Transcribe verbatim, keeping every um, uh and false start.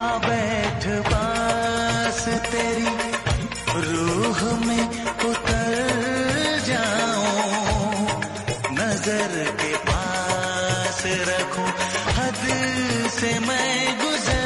बैठ पास तेरी रूह में उतर जाऊं, नजर के पास रखूं, हद से मैं गुजर